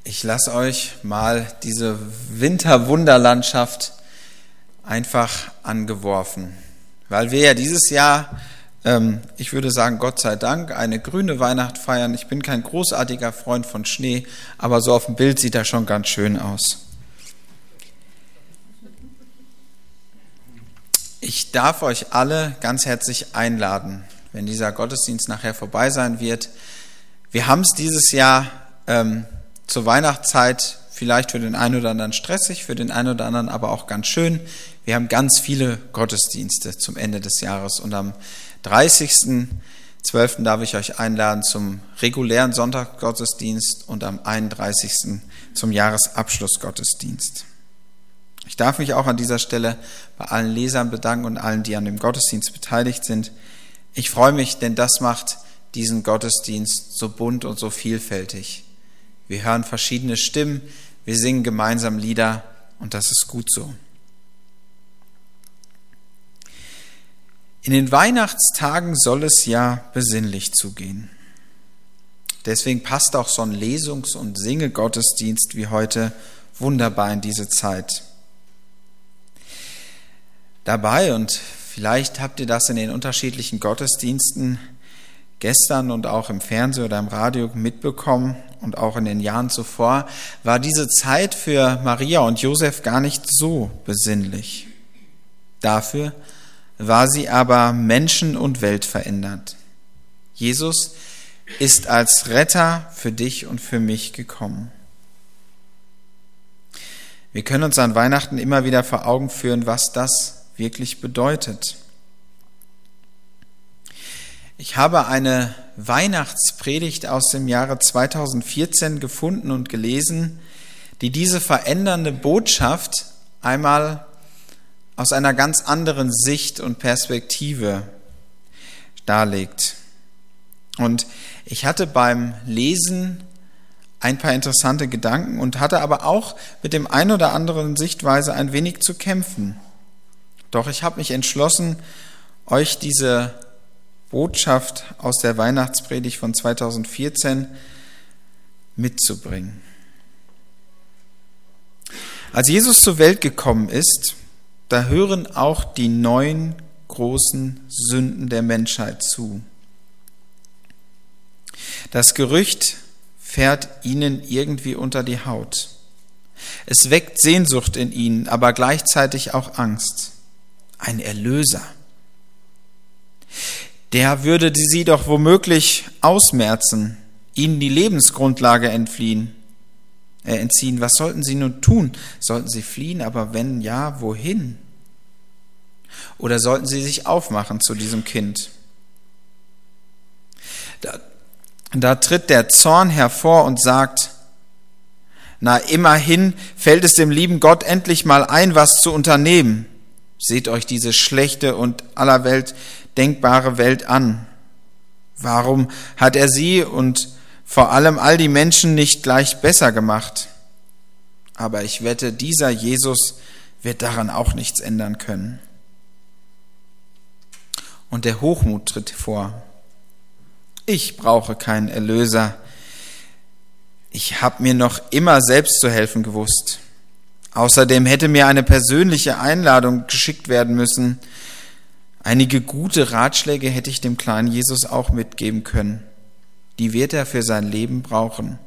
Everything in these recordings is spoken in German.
Ich lasse euch mal diese Winterwunderlandschaft einfach angeworfen, weil wir ja dieses Jahr, ich würde sagen, Gott sei Dank, eine grüne Weihnacht feiern. Ich bin kein großartiger Freund von Schnee, aber so auf dem Bild sieht das schon ganz schön aus. Ich darf euch alle ganz herzlich einladen, wenn dieser Gottesdienst nachher vorbei sein wird. Wir haben es dieses Jahr zur Weihnachtszeit vielleicht für den einen oder anderen stressig, für den einen oder anderen aber auch ganz schön. Wir haben ganz viele Gottesdienste zum Ende des Jahres und am 30.12. darf ich euch einladen zum regulären Sonntagsgottesdienst und am 31. zum Jahresabschlussgottesdienst. Ich darf mich auch an dieser Stelle bei allen Lesern bedanken und allen, die an dem Gottesdienst beteiligt sind. Ich freue mich, denn das macht diesen Gottesdienst so bunt und so vielfältig. Wir hören verschiedene Stimmen, wir singen gemeinsam Lieder und das ist gut so. In den Weihnachtstagen soll es ja besinnlich zugehen. Deswegen passt auch so ein Lesungs- und Singegottesdienst wie heute wunderbar in diese Zeit. Dabei, und vielleicht habt ihr das in den unterschiedlichen Gottesdiensten gestern und auch im Fernsehen oder im Radio mitbekommen und auch in den Jahren zuvor, war diese Zeit für Maria und Josef gar nicht so besinnlich. Dafür war sie aber menschen- und weltverändert. Jesus ist als Retter für dich und für mich gekommen. Wir können uns an Weihnachten immer wieder vor Augen führen, was das wirklich bedeutet. Ich habe eine Weihnachtspredigt aus dem Jahre 2014 gefunden und gelesen, die diese verändernde Botschaft einmal aus einer ganz anderen Sicht und Perspektive darlegt. Und ich hatte beim Lesen ein paar interessante Gedanken und hatte aber auch mit dem ein oder anderen Sichtweise ein wenig zu kämpfen. Doch ich habe mich entschlossen, euch diese Botschaft aus der Weihnachtspredigt von 2014 mitzubringen. Als Jesus zur Welt gekommen ist, da hören auch die 9 großen Sünden der Menschheit zu. Das Gerücht fährt ihnen irgendwie unter die Haut. Es weckt Sehnsucht in ihnen, aber gleichzeitig auch Angst. Ein Erlöser. Der würde sie doch womöglich ausmerzen, ihnen die Lebensgrundlage entziehen. Was sollten sie nun tun? Sollten sie fliehen, aber wenn ja, wohin? Oder sollten sie sich aufmachen zu diesem Kind? Da tritt der Zorn hervor und sagt, na immerhin fällt es dem lieben Gott endlich mal ein, was zu unternehmen. Seht euch diese schlechte und aller Welt denkbare Welt an. Warum hat er sie und vor allem all die Menschen nicht gleich besser gemacht? Aber ich wette, dieser Jesus wird daran auch nichts ändern können. Und der Hochmut tritt vor. Ich brauche keinen Erlöser. Ich habe mir noch immer selbst zu helfen gewusst. Außerdem hätte mir eine persönliche Einladung geschickt werden müssen. Einige gute Ratschläge hätte ich dem kleinen Jesus auch mitgeben können. Die wird er für sein Leben brauchen.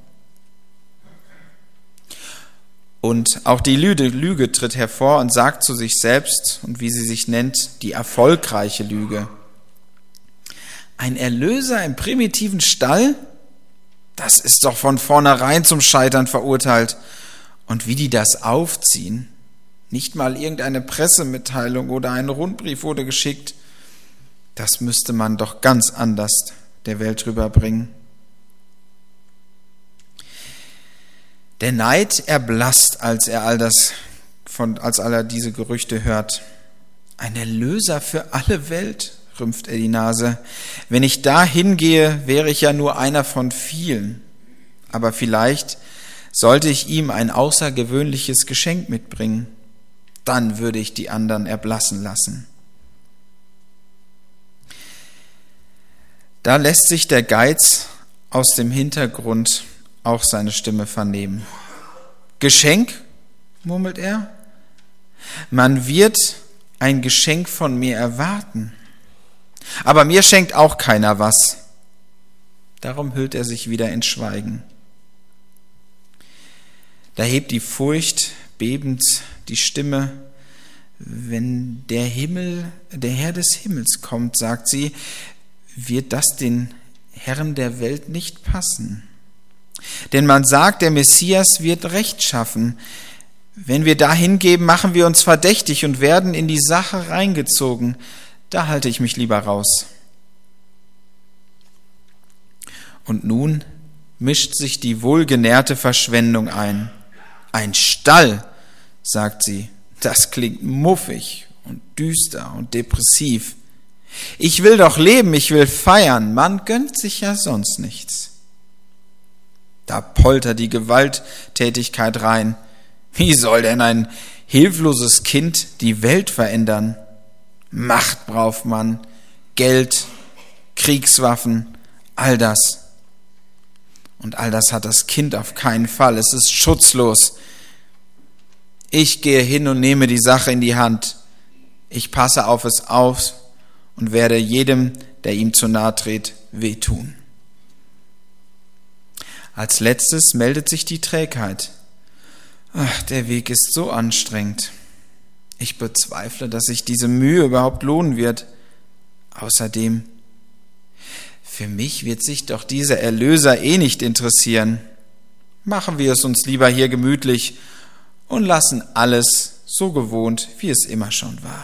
Und auch die Lüge tritt hervor und sagt zu sich selbst, und wie sie sich nennt, die erfolgreiche Lüge. Ein Erlöser im primitiven Stall? Das ist doch von vornherein zum Scheitern verurteilt. Und wie die das aufziehen? Nicht mal irgendeine Pressemitteilung oder ein Rundbrief wurde geschickt. Das müsste man doch ganz anders der Welt rüberbringen. Der Neid erblasst, als er diese Gerüchte hört. Ein Erlöser für alle Welt, rümpft er die Nase. Wenn ich da hingehe, wäre ich ja nur einer von vielen. Aber vielleicht sollte ich ihm ein außergewöhnliches Geschenk mitbringen. Dann würde ich die anderen erblassen lassen. Da lässt sich der Geiz aus dem Hintergrund auch seine Stimme vernehmen. Geschenk, murmelt er. Man wird ein Geschenk von mir erwarten. Aber mir schenkt auch keiner was. Darum hüllt er sich wieder in Schweigen. Da hebt die Furcht bebend die Stimme. Wenn der Herr des Himmels kommt, sagt sie, wird das den Herren der Welt nicht passen. Denn man sagt, der Messias wird Recht schaffen. Wenn wir dahin gehen, machen wir uns verdächtig und werden in die Sache reingezogen. Da halte ich mich lieber raus. Und nun mischt sich die wohlgenährte Verschwendung ein. Ein Stall, sagt sie, das klingt muffig und düster und depressiv. Ich will doch leben, ich will feiern, man gönnt sich ja sonst nichts. Da poltert die Gewalttätigkeit rein. Wie soll denn ein hilfloses Kind die Welt verändern? Macht braucht man, Geld, Kriegswaffen, all das. Und all das hat das Kind auf keinen Fall. Es ist schutzlos. Ich gehe hin und nehme die Sache in die Hand. Ich passe auf es auf und werde jedem, der ihm zu nahe tritt, wehtun. Als letztes meldet sich die Trägheit. Ach, der Weg ist so anstrengend. Ich bezweifle, dass sich diese Mühe überhaupt lohnen wird. Außerdem, für mich wird sich doch dieser Erlöser nicht interessieren. Machen wir es uns lieber hier gemütlich und lassen alles so gewohnt, wie es immer schon war.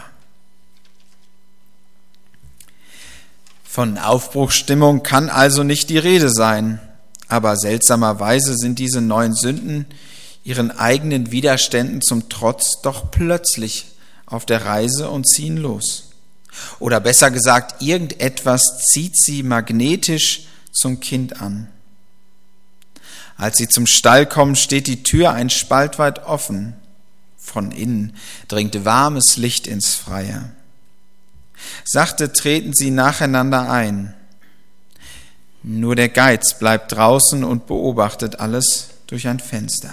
Von Aufbruchsstimmung kann also nicht die Rede sein, aber seltsamerweise sind diese neuen Sünden ihren eigenen Widerständen zum Trotz doch plötzlich auf der Reise und ziehen los. Oder besser gesagt, irgendetwas zieht sie magnetisch zum Kind an. Als sie zum Stall kommen, steht die Tür ein Spalt weit offen. Von innen dringt warmes Licht ins Freie. Sachte treten sie nacheinander ein. Nur der Geiz bleibt draußen und beobachtet alles durch ein Fenster.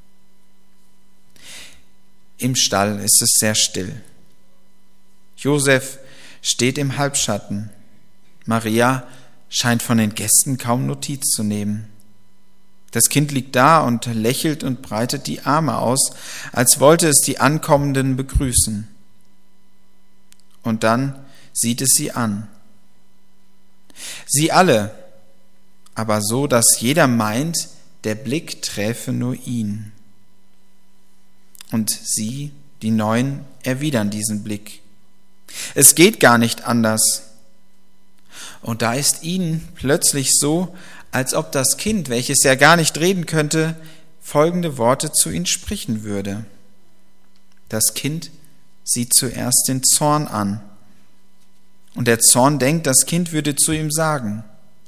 Im Stall ist es sehr still. Josef steht im Halbschatten. Maria scheint von den Gästen kaum Notiz zu nehmen. Das Kind liegt da und lächelt und breitet die Arme aus, als wollte es die Ankommenden begrüßen. Und dann sieht es sie an. Sie alle, aber so, dass jeder meint, der Blick träfe nur ihn. Und sie, die Neuen, erwidern diesen Blick. Es geht gar nicht anders. Und da ist ihnen plötzlich so, als ob das Kind, welches ja gar nicht reden könnte, folgende Worte zu ihnen sprechen würde. Das Kind sieht zuerst den Zorn an. Und der Zorn denkt, das Kind würde zu ihm sagen: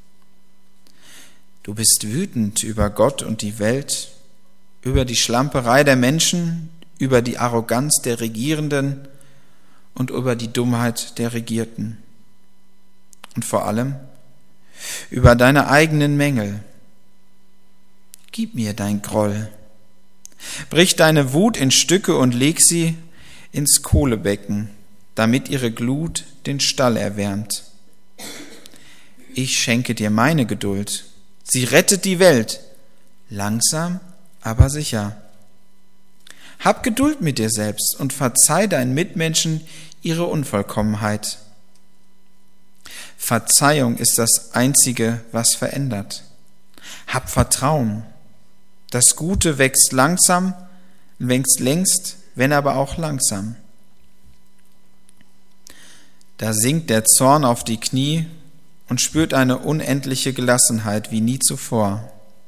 Du bist wütend über Gott und die Welt, über die Schlamperei der Menschen, über die Arroganz der Regierenden und über die Dummheit der Regierten. Und vor allem über deine eigenen Mängel. Gib mir dein Groll. Brich deine Wut in Stücke und leg sie ins Kohlebecken, damit ihre Glut den Stall erwärmt. Ich schenke dir meine Geduld. Sie rettet die Welt, langsam, aber sicher. Hab Geduld mit dir selbst und verzeih deinen Mitmenschen ihre Unvollkommenheit. Verzeihung ist das Einzige, was verändert. Hab Vertrauen. Das Gute wächst langsam, wächst längst, wenn aber auch langsam. Da sinkt der Zorn auf die Knie und spürt eine unendliche Gelassenheit wie nie zuvor.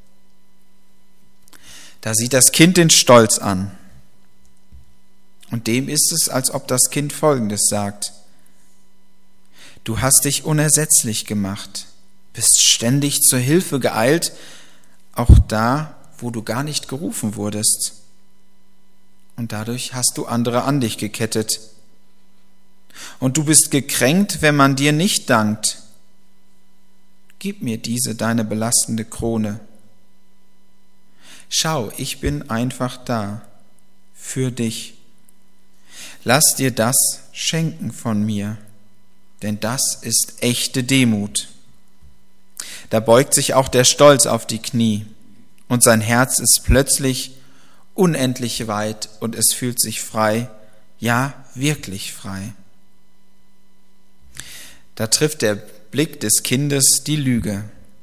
Da sieht das Kind den Stolz an. Und dem ist es, als ob das Kind Folgendes sagt: Du hast dich unersetzlich gemacht, bist ständig zur Hilfe geeilt, auch da, wo du gar nicht gerufen wurdest. Und dadurch hast du andere an dich gekettet. Und du bist gekränkt, wenn man dir nicht dankt. Gib mir diese deine belastende Krone. Schau, ich bin einfach da für dich. Lass dir das schenken von mir, denn das ist echte Demut. Da beugt sich auch der Stolz auf die Knie und sein Herz ist plötzlich unendlich weit und es fühlt sich frei, ja, wirklich frei. Da trifft der Blick des Kindes die Lüge.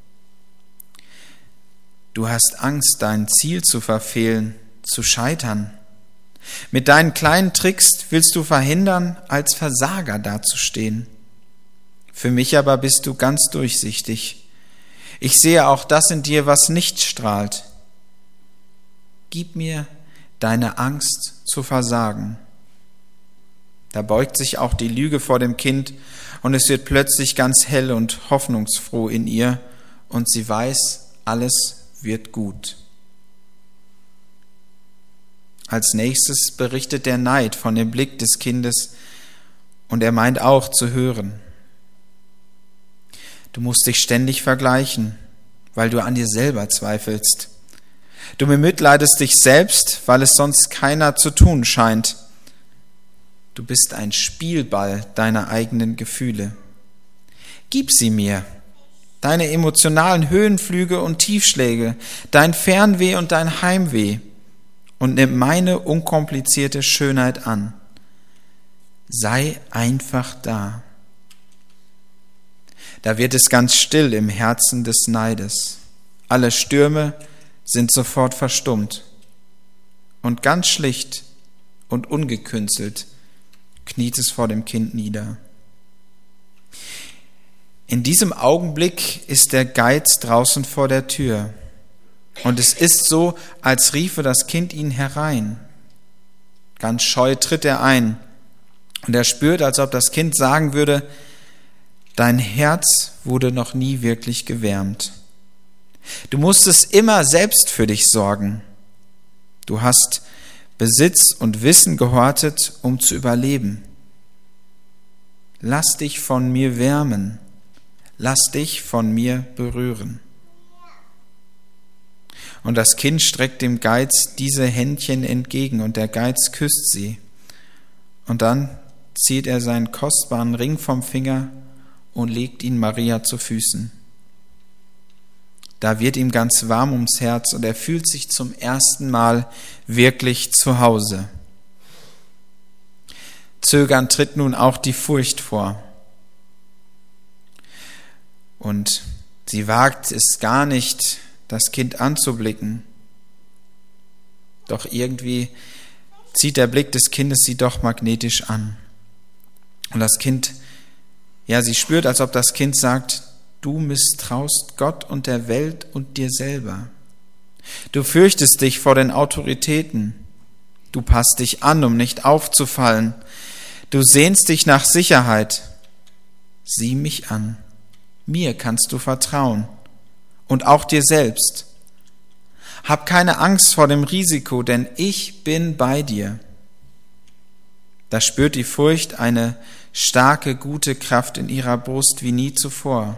Du hast Angst, dein Ziel zu verfehlen, zu scheitern. Mit deinen kleinen Tricks willst du verhindern, als Versager dazustehen. Für mich aber bist du ganz durchsichtig. Ich sehe auch das in dir, was nicht strahlt. Gib mir deine Angst zu versagen. Da beugt sich auch die Lüge vor dem Kind und es wird plötzlich ganz hell und hoffnungsfroh in ihr und sie weiß, alles wird gut. Als nächstes berichtet der Neid von dem Blick des Kindes und er meint auch zu hören. Du musst dich ständig vergleichen, weil du an dir selber zweifelst. Du bemitleidest dich selbst, weil es sonst keiner zu tun scheint. Du bist ein Spielball deiner eigenen Gefühle. Gib sie mir, deine emotionalen Höhenflüge und Tiefschläge, dein Fernweh und dein Heimweh, und nimm meine unkomplizierte Schönheit an. Sei einfach da. Da wird es ganz still im Herzen des Neides. Alle Stürme sind sofort verstummt. Und ganz schlicht und ungekünstelt kniet es vor dem Kind nieder. In diesem Augenblick ist der Geiz draußen vor der Tür. Und es ist so, als riefe das Kind ihn herein. Ganz scheu tritt er ein. Und er spürt, als ob das Kind sagen würde, dein Herz wurde noch nie wirklich gewärmt. Du musstest immer selbst für dich sorgen. Du hast Besitz und Wissen gehortet, um zu überleben. Lass dich von mir wärmen. Lass dich von mir berühren. Und das Kind streckt dem Geiz diese Händchen entgegen und der Geiz küsst sie. Und dann zieht er seinen kostbaren Ring vom Finger und legt ihn Maria zu Füßen. Da wird ihm ganz warm ums Herz und er fühlt sich zum ersten Mal wirklich zu Hause. Zögernd tritt nun auch die Furcht vor. Und sie wagt es gar nicht, das Kind anzublicken. Doch irgendwie zieht der Blick des Kindes sie doch magnetisch an. Und das Kind, ja, sie spürt, als ob das Kind sagt, du misstraust Gott und der Welt und dir selber. Du fürchtest dich vor den Autoritäten. Du passt dich an, um nicht aufzufallen. Du sehnst dich nach Sicherheit. Sieh mich an. Mir kannst du vertrauen. Und auch dir selbst. Hab keine Angst vor dem Risiko, denn ich bin bei dir. Da spürt die Furcht eine starke, gute Kraft in ihrer Brust wie nie zuvor.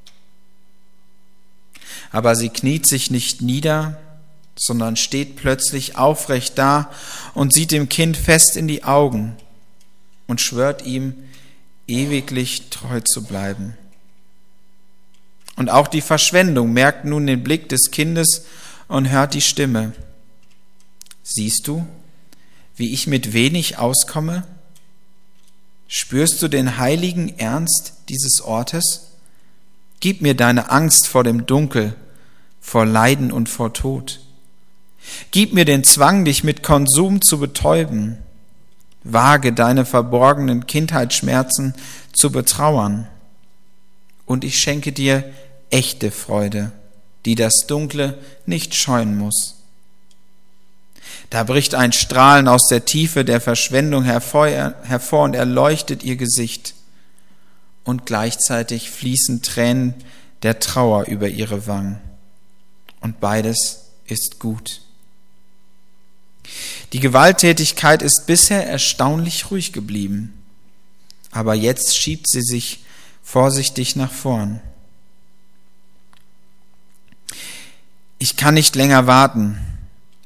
Aber sie kniet sich nicht nieder, sondern steht plötzlich aufrecht da und sieht dem Kind fest in die Augen und schwört ihm, ewiglich treu zu bleiben. Und auch die Verschwendung merkt nun den Blick des Kindes und hört die Stimme. Siehst du, wie ich mit wenig auskomme? Spürst du den heiligen Ernst dieses Ortes? Gib mir deine Angst vor dem Dunkel, vor Leiden und vor Tod. Gib mir den Zwang, dich mit Konsum zu betäuben. Wage deine verborgenen Kindheitsschmerzen zu betrauern. Und ich schenke dir echte Freude, die das Dunkle nicht scheuen muss. Da bricht ein Strahlen aus der Tiefe der Verschwendung hervor und erleuchtet ihr Gesicht. Und gleichzeitig fließen Tränen der Trauer über ihre Wangen. Und beides ist gut. Die Gewalttätigkeit ist bisher erstaunlich ruhig geblieben. Aber jetzt schiebt sie sich vorsichtig nach vorn. Ich kann nicht länger warten.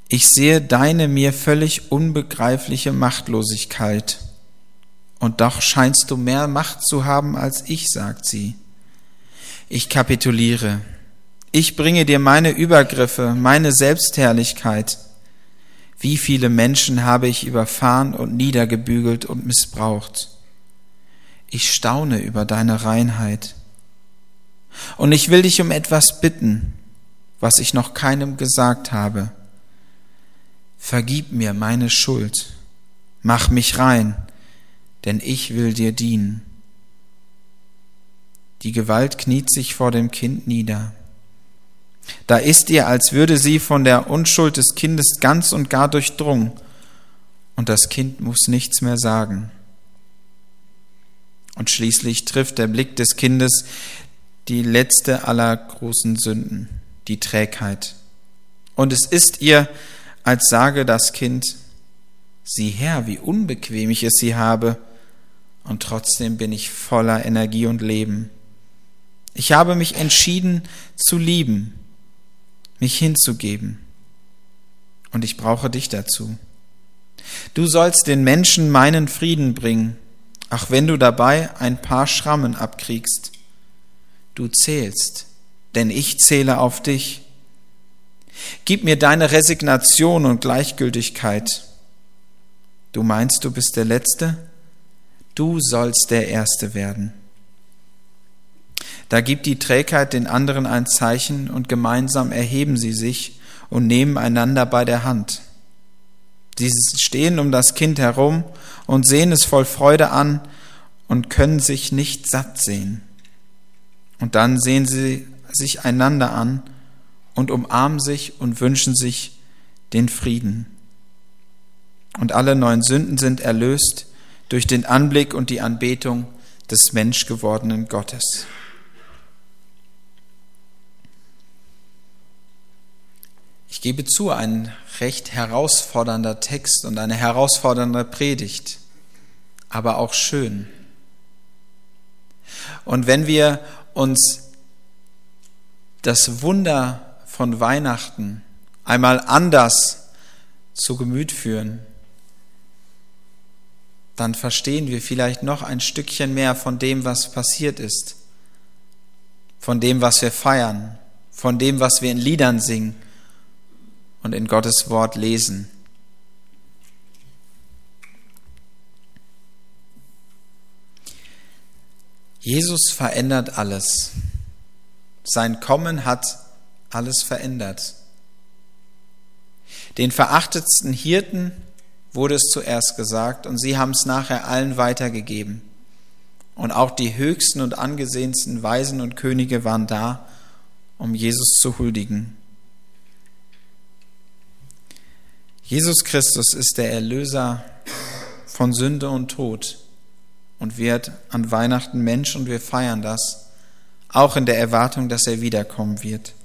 Ich sehe deine mir völlig unbegreifliche Machtlosigkeit. Und doch scheinst du mehr Macht zu haben als ich, sagt sie. Ich kapituliere. Ich bringe dir meine Übergriffe, meine Selbstherrlichkeit. Wie viele Menschen habe ich überfahren und niedergebügelt und missbraucht. Ich staune über deine Reinheit. Und ich will dich um etwas bitten, was ich noch keinem gesagt habe. Vergib mir meine Schuld. Mach mich rein, denn ich will dir dienen. Die Gewalt kniet sich vor dem Kind nieder. Da ist ihr, als würde sie von der Unschuld des Kindes ganz und gar durchdrungen, und das Kind muss nichts mehr sagen. Und schließlich trifft der Blick des Kindes die letzte aller großen Sünden, die Trägheit. Und es ist ihr, als sage das Kind: Sieh her, wie unbequem ich es sie habe, und trotzdem bin ich voller Energie und Leben. Ich habe mich entschieden zu lieben, mich hinzugeben, und ich brauche dich dazu. Du sollst den Menschen meinen Frieden bringen, auch wenn du dabei ein paar Schrammen abkriegst. Du zählst, denn ich zähle auf dich. Gib mir deine Resignation und Gleichgültigkeit. Du meinst, du bist der Letzte? Du sollst der Erste werden. Da gibt die Trägheit den anderen ein Zeichen, und gemeinsam erheben sie sich und nehmen einander bei der Hand. Sie stehen um das Kind herum und sehen es voll Freude an und können sich nicht satt sehen. Und dann sehen sie sich einander an und umarmen sich und wünschen sich den Frieden. Und alle 9 Sünden sind erlöst durch den Anblick und die Anbetung des menschgewordenen Gottes. Ich gebe zu, ein recht herausfordernder Text und eine herausfordernde Predigt, aber auch schön. Und wenn wir uns das Wunder von Weihnachten einmal anders zu Gemüt führen, dann verstehen wir vielleicht noch ein Stückchen mehr von dem, was passiert ist, von dem, was wir feiern, von dem, was wir in Liedern singen und in Gottes Wort lesen. Jesus verändert alles. Sein Kommen hat alles verändert. Den verachtetsten Hirten wurde es zuerst gesagt, und sie haben es nachher allen weitergegeben. Und auch die höchsten und angesehensten Weisen und Könige waren da, um Jesus zu huldigen. Jesus Christus ist der Erlöser von Sünde und Tod und wird an Weihnachten Mensch, und wir feiern das, auch in der Erwartung, dass er wiederkommen wird.